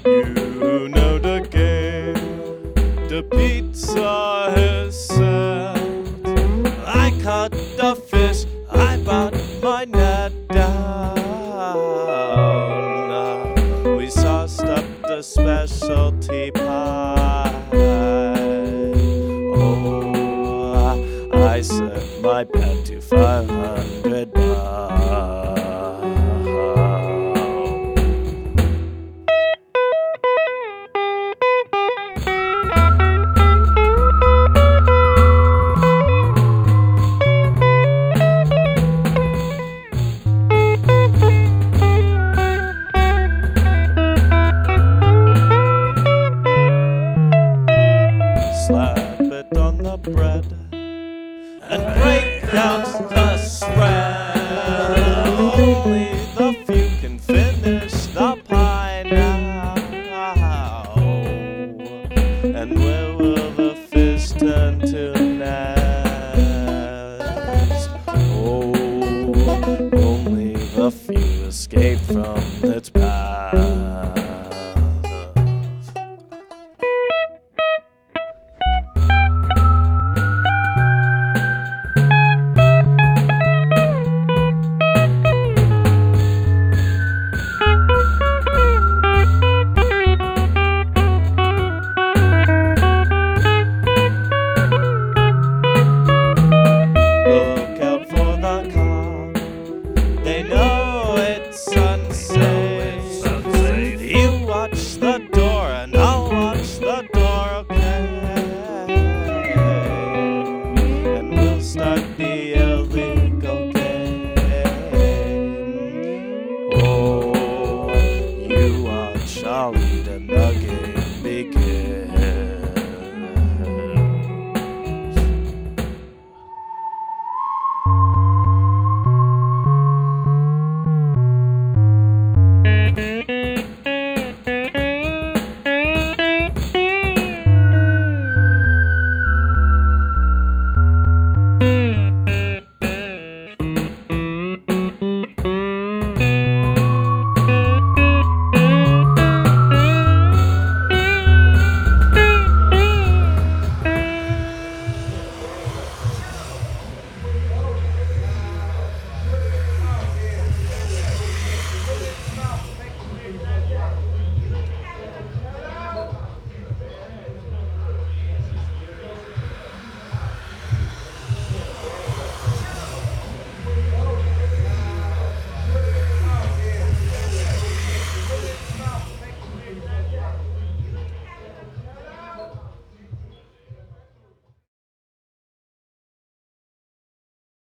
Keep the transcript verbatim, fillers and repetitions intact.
You know the game, the pizza is set. I caught the fish, I brought my net down. We sauced up the specialty pie. Oh, I set my bet to five hundred pounds. Slap it on the bread and break out the spread. Only the few can finish the pie now. And where will the fish turn to next? Oh, only the few escape from its path. They know it's unsafe. You watch the door and I'll watch the door, okay? And we'll start the illegal game. Oh, you watch, I'll lead and the game begins.